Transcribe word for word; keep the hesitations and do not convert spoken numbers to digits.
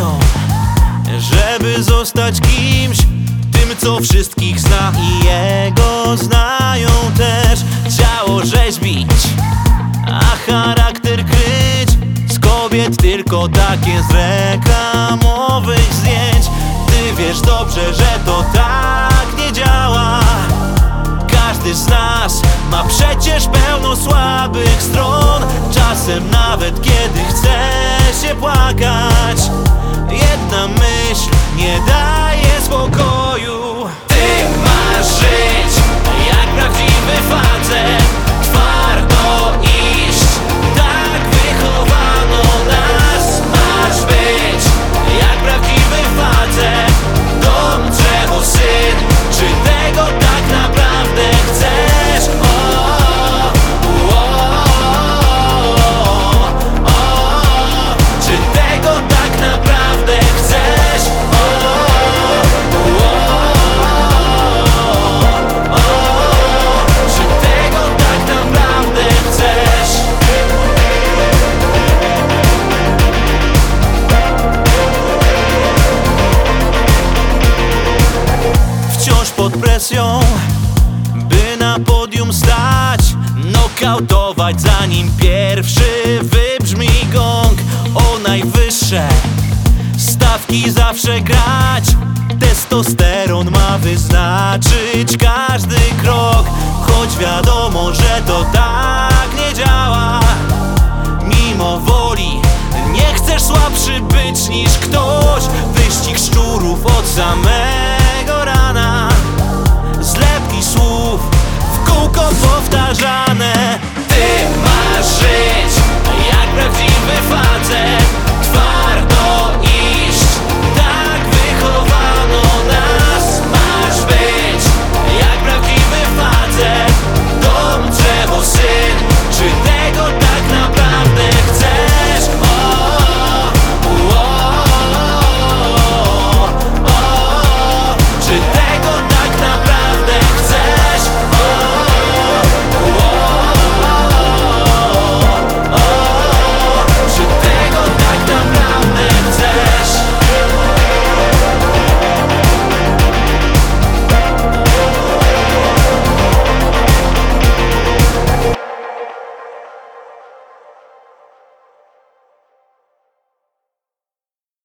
presją, żeby zostać kimś, tym co wszystkich zna i jego znają też. Ciało rzeźbić, a charakter kryć, z kobiet tylko takie z reklamowych zdjęć. Ty wiesz dobrze, że to tak nie działa. Każdy z nas ma przecież pełno słabych stron. Czasem nawet kiedy chce się płakać, jedna myśl nie daje spokoju. Ty masz żyć jak prawdziwy facet, twardo iść, tak wychowano nas. Masz być jak prawdziwy facet, dom, drzewo, syn. Czy tego tak naprawdę chcesz? O, o, o, o. Czy tego tak naprawdę chcesz? O, o, o, o. Czy tego tak naprawdę chcesz? Wciąż pod presją, by na podium stać, nokautować zanim pierwszy wybrzmi gong. O najwyższe stawki zawsze grać, testosteron ma wyznaczyć każdy krok. Choć wiadomo, że to tak nie działa, mimo woli nie chcesz słabszy być niż ktoś. Wyścig szczurów od samego